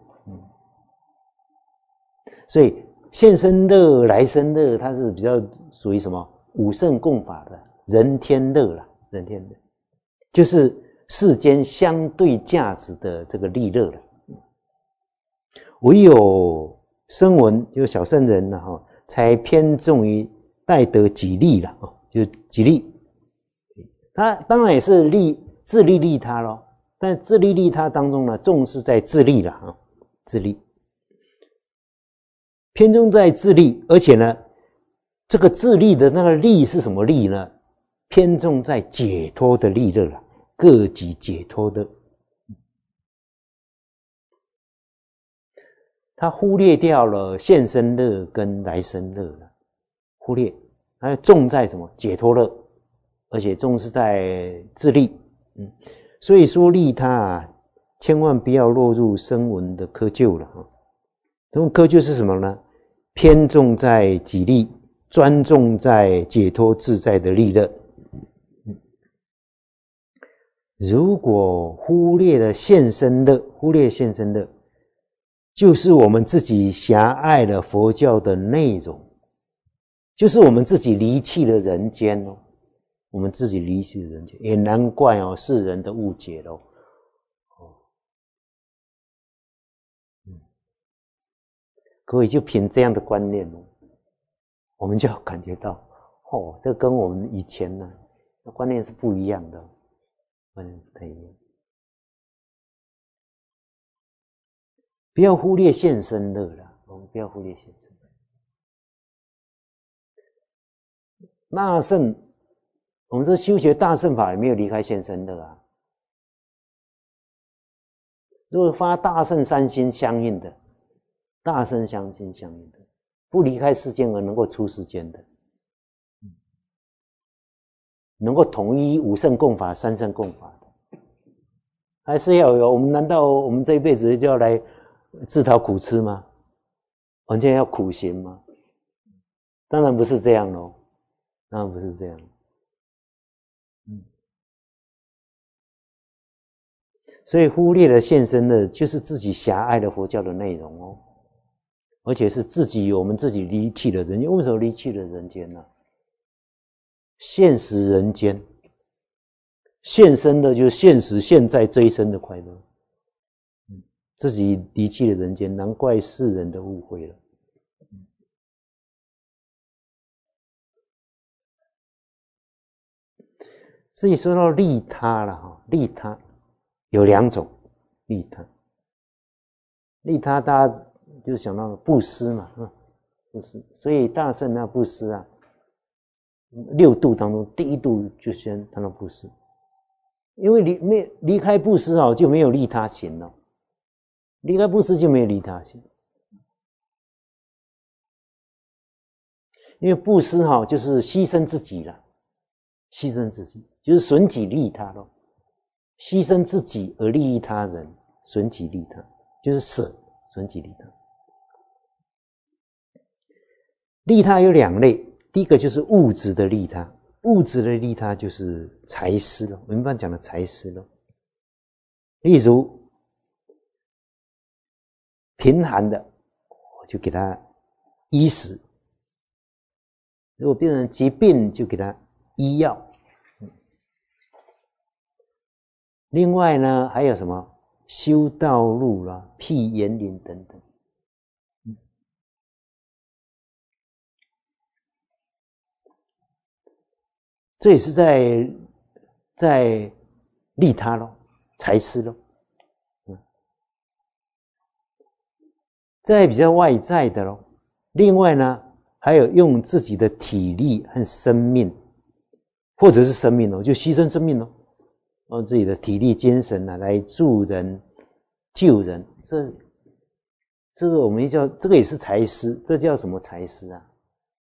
所以现生乐、来生乐，它是比较属于什么五圣共法的人天乐啦，人天乐就是世间相对价值的这个利乐了。唯有声闻就小圣人了才偏重于待得己利了就己利。他当然也是自利利他咯，但自利利他当中呢，重视在自利了自利。偏重在自利，而且呢，这个自利的那个利是什么利呢？偏重在解脱的利乐了，各己解脱的。他忽略掉了现生乐跟来生乐了，忽略，他重在什么？解脱乐，而且重视在自利。所以说利他千万不要落入声闻的窠臼了这种窠臼是什么呢？偏重在己利，专重在解脱自在的利乐。如果忽略了现生乐，就是我们自己狭隘了佛教的内容，就是我们自己离弃了人间我们自己离弃了人间，也难怪世人的误解咯。各位就凭这样的观念我们就要感觉到这跟我们以前呢观念是不一样的，观念不太一样。不要忽略现生乐了，我们不要忽略现生乐。大圣，我们说修学大圣法也没有离开现生乐如果发大圣三心相应的，大圣相心相应的，不离开世间而能够出世间的，能够统一五圣共法、三圣共法的，还是要有。我们难道我们这一辈子就要来自讨苦吃吗？完全要苦行吗？当然不是这样咯，当然不是这样。所以忽略了现身的，就是自己狭隘的佛教的内容而且是我们自己离弃了人间。为什么离弃了人间呢？现实人间，现身的就是现实现在这一生的快乐。自己离弃了人间，难怪世人的误会了。 所以说到利他了哈，利他有2种，利他，利他大家就想到布施嘛，布施，所以大圣那布施啊，6度当中第1度就先谈到布施，因为离开布施哦，就没有利他行了，离开布施就没有利他行，因为布施哈就是牺牲自己了，牺牲自己就是损己利他咯，牺牲自己而利益他人，损己利他就是舍，损己利他。利他有2类，第一个就是物质的利他，物质的利他就是财施咯，我们一般讲的财施咯。例如贫寒的，我就给他衣食；如果病人疾病，就给他医药。另外呢，还有什么修道路啦、辟园林等等。这也是在利他咯，财施咯。再比较外在的咯。另外呢，还有用自己的体力和生命，或者是生命哦，就牺牲生命咯，用自己的体力、精神啊来助人、救人。这个我们叫这个也是财施，这叫什么财施啊？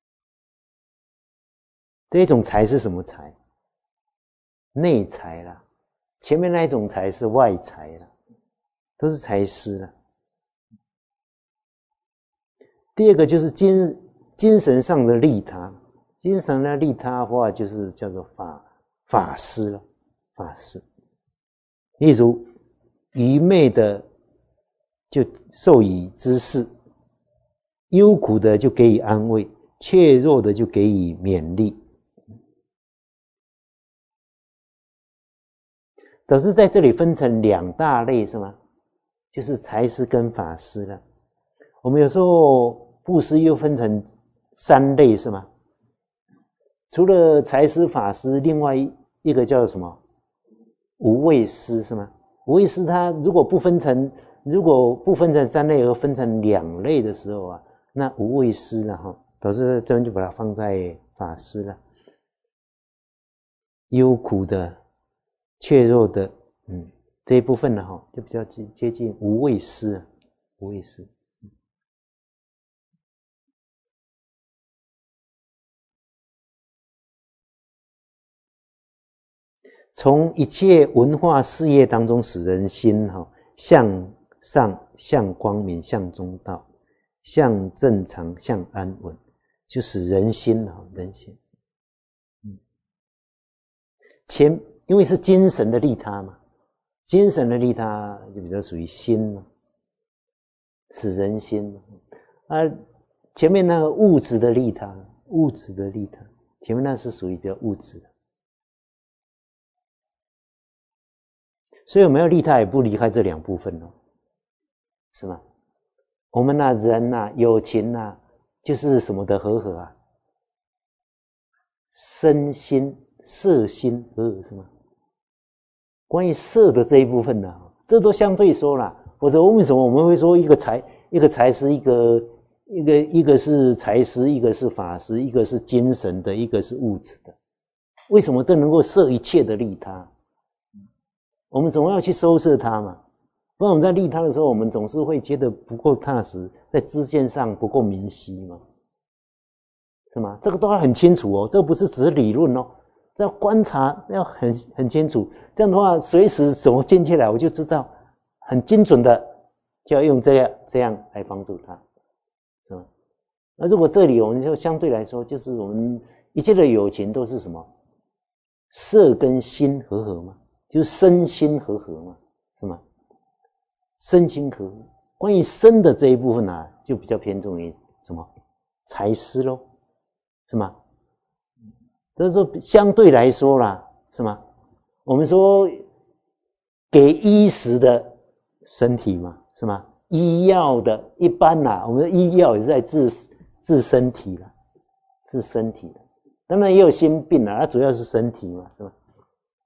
这一种财是什么财？内财啦，前面那一种财是外财啦，都是财施啦。第二个就是精神上的利他，精神的利他的话就是叫做法施了，法施。例如愚昧的就授以知识，忧苦的就给予安慰，怯弱的就给予勉励。可是在这里分成2大类是吗？就是财施跟法施了。我们有时候布施又分成3类是吗？除了财施、法施，另外一个叫什么？无畏施是吗？无畏施它如果不分成3类而分成2类的时候啊，那无畏施了哈，导致这边就把它放在法施了。忧苦的、怯弱的，这一部分呢哈，就比较接近无畏施啊，无畏施。从一切文化事业当中，使人心向上、向光明、向中道、向正常、向安稳，就使人心人心。因为是精神的利他嘛，精神的利他就比较属于心了，使人心前面那个物质的利他，前面那是属于比较物质的。所以我们要利他也不离开这2部分咯，是吗？我们人有情就是什么的和合啊？身心、色心和合是吗？关于色的这一部分这都相对说啦，或者为什么我们会说一个财施，一个是财施，一个是法施，一个是精神的，一个是物质的？为什么这能够摄一切的利他？我们总要去收摄它嘛，不然我们在利他的时候，我们总是会觉得不够踏实，在知见上不够明晰嘛，是吗？这个都要很清楚哦，这不是只是理论哦，要观察要很清楚，这样的话随时怎么进去来，我就知道很精准的就要用这样来帮助他，是吗？那如果这里我们就相对来说，就是我们一切的有情都是什么？色跟心和合嘛，就是身心和合嘛，是吗？身心和合。关于身的这一部分就比较偏重于什么？财施咯，是吗？所以说相对来说啦，是吗？我们说给衣食的身体嘛，是吗？医药的一般我们的医药也是在治身体啦，治身体的。当然也有心病它主要是身体嘛，是吧？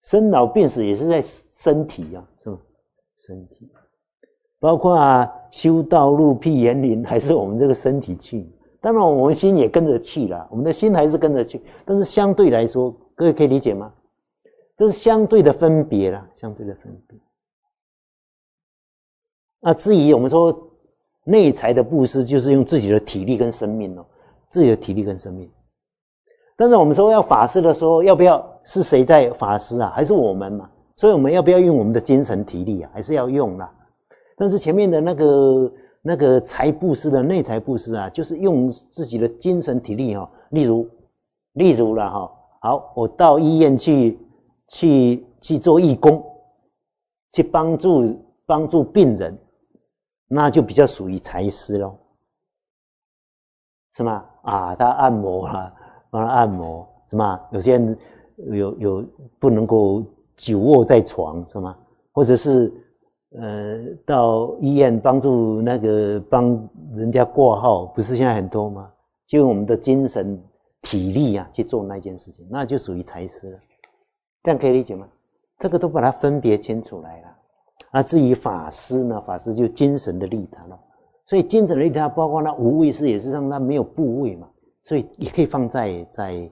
生老病死也是在身体啊，是吗？身体，包括修道路辟园林，还是我们这个身体去。当然，我们心也跟着去了，我们的心还是跟着去，但是相对来说，各位可以理解吗？这是相对的分别啦，相对的分别。至于我们说内财的布施，就是用自己的体力跟生命哦，自己的体力跟生命。但是我们说要法师的时候，要不要是谁在法师啊？还是我们嘛？所以我们要不要用我们的精神体力啊？还是要用啦。但是前面的那个财布施的内财布施啊，就是用自己的精神体力哈。例如啦哈，好，我到医院去做义工，去帮助病人，那就比较属于财施咯，是吗？他按摩啦，帮他按摩，是吗？有些人有不能够久卧在床，是吗？或者是到医院帮人家挂号，不是现在很多吗？就用我们的精神体力去做那件事情，那就属于财施了。这样可以理解吗？这个都把它分别清楚来了。至于法师呢，法师就精神的利他了。所以精神的利他包括那无畏施，也是让它没有部位嘛，所以也可以放在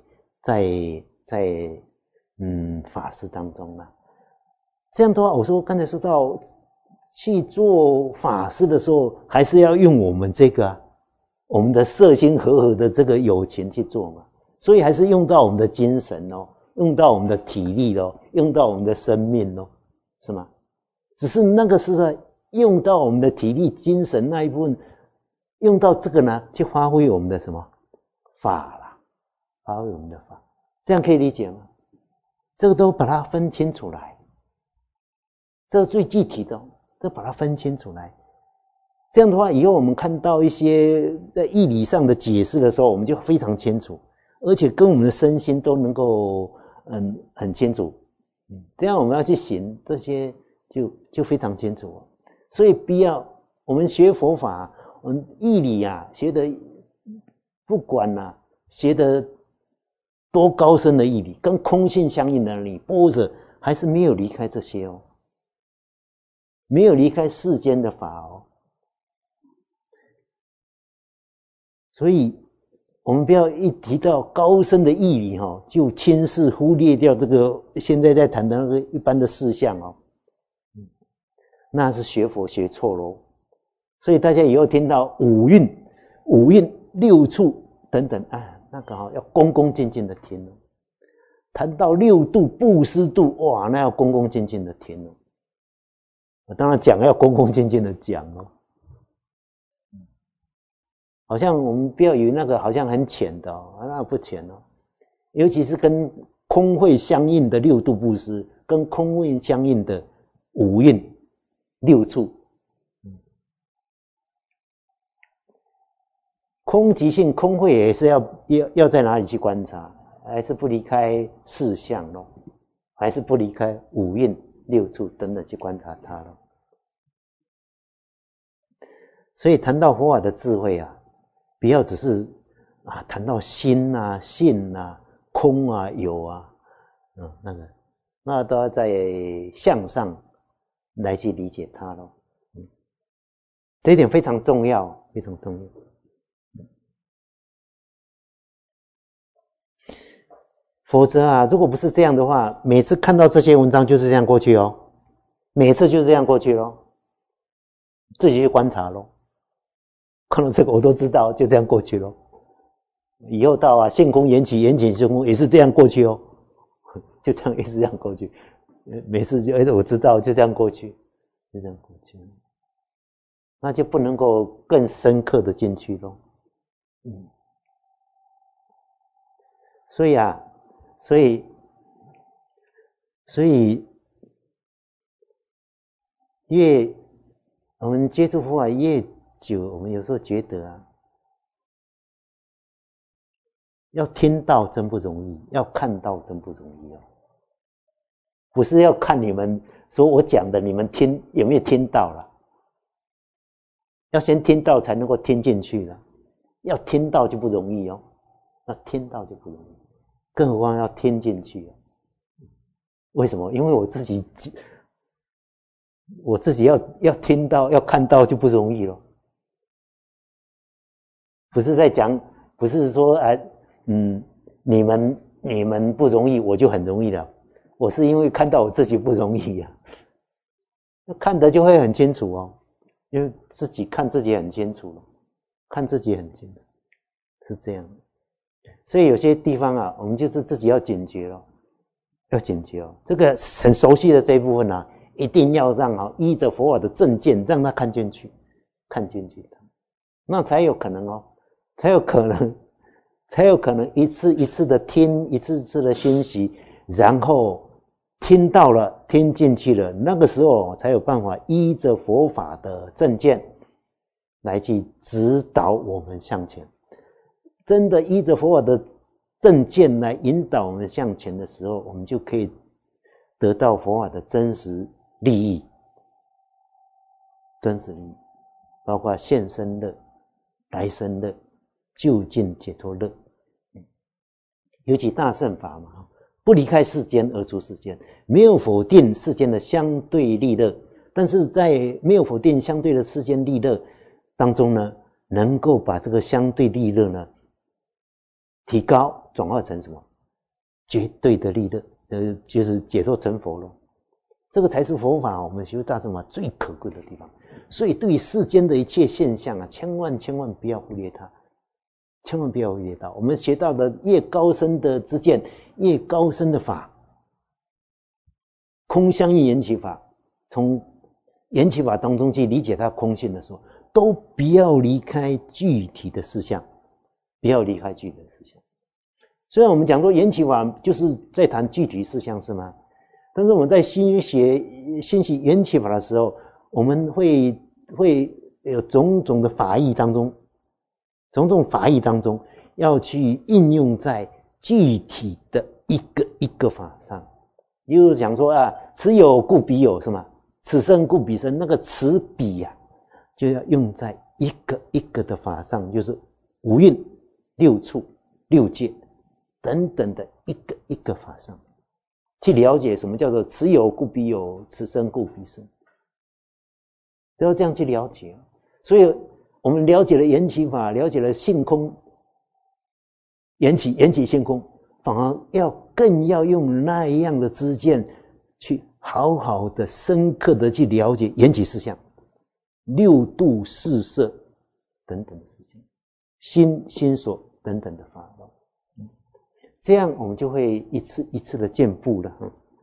法师当中啦。这样的话，我说刚才说到去做法师的时候，还是要用我们这个我们的色心和合的这个友情去做嘛，所以还是用到我们的精神哦，用到我们的体力咯，用到我们的生命咯，是吗？只是那个是在用到我们的体力、精神那一部分，用到这个呢，去发挥我们的什么法啦，发挥我们的法，这样可以理解吗？这个都把它分清楚来，这是最具体的，都把它分清楚来。这样的话，以后我们看到一些在义理上的解释的时候，我们就非常清楚，而且跟我们的身心都能够很清楚。这样我们要去行这些就非常清楚。所以必要我们学佛法，我们义理学的不管学的多高深的义理，跟空性相应的理，波折还是没有离开这些哦，没有离开世间的法哦。所以我们不要一提到高深的义理就轻视忽略掉这个现在在谈的那个一般的事项哦，那是学佛学错咯。所以大家以后听到五蕴、六处等等那个要恭恭敬敬的听哦。谈到六度、布施度，哇，那要恭恭敬敬的听哦。当然讲要恭恭敬敬的讲哦。好像我们不要以为那个好像很浅的那不浅哦。尤其是跟空慧相应的六度布施，跟空慧相应的五蕴、六处。空即性空慧也是要在哪里去观察，还是不离开四相咯，还是不离开五蕴、六处等等去观察它咯。所以谈到佛法的智慧不要只是谈到心性空有那都要在相上来去理解它咯。这一点非常重要，非常重要。否则如果不是这样的话，每次看到这些文章就是这样过去哦，每次就是这样过去咯，自己去观察咯。看到这个我都知道，就这样过去咯。以后到性空缘起，缘起性空也是这样过去哦，就这样一直这样过去。每次就我知道，就这样过去，就这样过去，那就不能够更深刻的进去咯。所以越我们接触佛法越久，我们有时候觉得要听到真不容易，要看到真不容易哦。不是要看你们说我讲的，你们听有没有听到了？要先听到才能够听进去了，要听到就不容易哦，要听到就不容易，更何况要听进去为什么？因为我自己要听到要看到就不容易了。不是在讲，不是说你们不容易，我就很容易了。我是因为看到我自己不容易啊，看得就会很清楚哦，因为自己看自己很清楚了，看自己很清楚，是这样。所以有些地方啊，我们就是自己要警觉了，要警觉哦。这个很熟悉的这一部分啊，一定要让依着佛法的正见，让他看进去，那才有可能哦，才有可能一次一次的听，一次次的欣喜，然后听到了，听进去了，那个时候才有办法依着佛法的正见来去指导我们向前。真的依着佛法的正见来引导我们向前的时候，我们就可以得到佛法的真实利益，包括现生乐、来生乐、究竟解脱乐。尤其大乘法嘛，不离开世间而出世间，没有否定世间的相对利乐，但是在没有否定相对的世间利乐当中呢，能够把这个相对利乐呢提高，转化成什么？绝对的利乐，就是解脱成佛咯。这个才是佛法我们修大乘法最可贵的地方。所以对于世间的一切现象啊，千万不要忽略它，千万不要忽略到。我们学到的越高深的知见，越高深的法，空相应缘起法，从缘起法当中去理解它空性的时候，都不要离开具体的事项，不要离开具体的事项。虽然我们讲说缘起法就是在谈具体事项，是吗？但是我们在欣喜缘起法的时候，我们会有种种的法义当中，要去应用在具体的一个法上。例如讲说啊，此有故彼有，是吗？此生故彼生，那个此彼啊，就要用在一个的法上，就是五蕴、六处、六界等等的一个法上，去了解什么叫做此有故彼有，此生故彼生，都要这样去了解。所以我们了解了缘起法，了解了性空，缘起性空，反而更要用那样的知见去好好的深刻的去了解缘起事项、六度四摄等等的事情，心所等等的法。这样我们就会一次一次的进步了。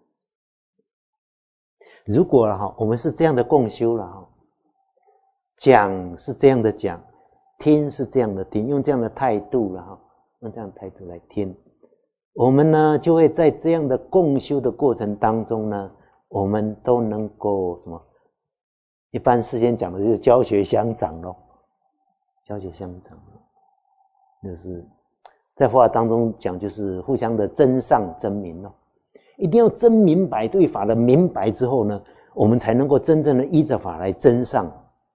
如果我们是这样的共修了，讲是这样的讲，听是这样的听，用这样的态度了，用这样的态度来听，我们呢就会在这样的共修的过程当中呢，我们都能够什么？一般世间讲的就是教学相长咯，教学相长，就是在佛法当中讲，就是互相的真上真明咯。一定要真明白，对法的明白之后呢，我们才能够真正的依着法来真上。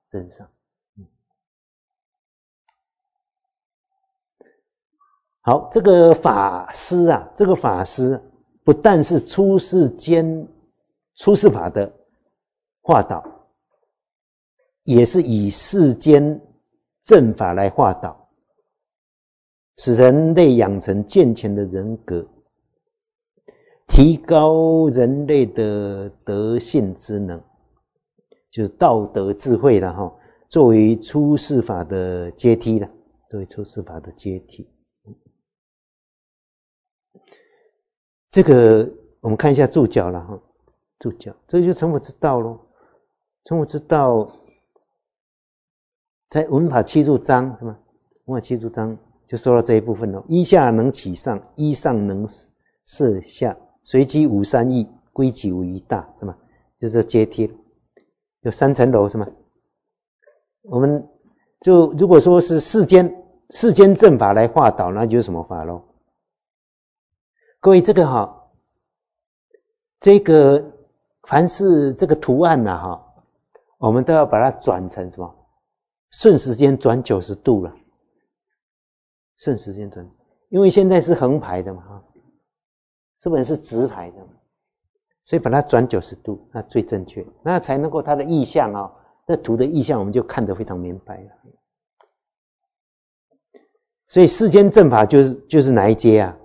好，这个法师啊，不但是出世法的化导，也是以世间正法来化导，使人类养成健全的人格，提高人类的德性之能，就是道德智慧了作为出世法的阶梯了，这个我们看一下注脚了注脚，这就成佛之道咯。成佛之道在文法七入章是吗？文法七入章就说到这一部分咯。依下能起上，依上能摄下，随机无三义，归己无一大，是吗？就是阶梯，有3层楼是吗？我们就如果说是世间正法来化导，那就是什么法咯？各位，这个这个凡是这个图案我们都要把它转成什么？顺时间转90度了。顺时间转，因为现在是横排的嘛，是不是直排的嘛？ 所以把它转90度，那最正确，那才能够它的意象啊，那图的意象我们就看得非常明白了。所以世间正法就是哪一阶啊？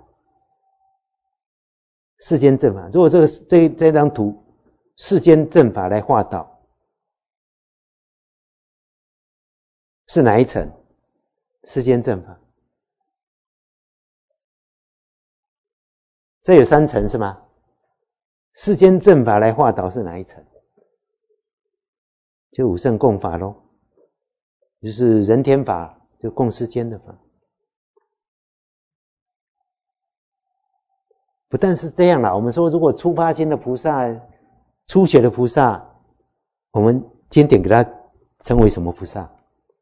世间正法，如果这张图世间正法来画到，是哪一层？世间正法，这有3层是吗？世间正法来画导是哪一层？就五圣共法咯，就是人天法，就共世间的法。不但是这样啦，我们说如果初发心的菩萨、初学的菩萨，我们经典给他称为什么菩萨？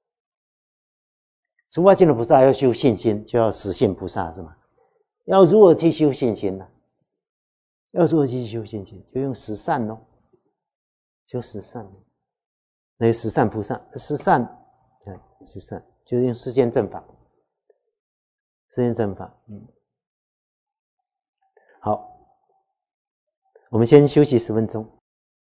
初发心的菩萨要修信心，就要实现菩萨是吗？要如何去修信心呢？要如何去修信心？就用十善咯，修十善。那些十善菩萨，十善就是用世间正法，世间正法。好，我们先休息10分钟。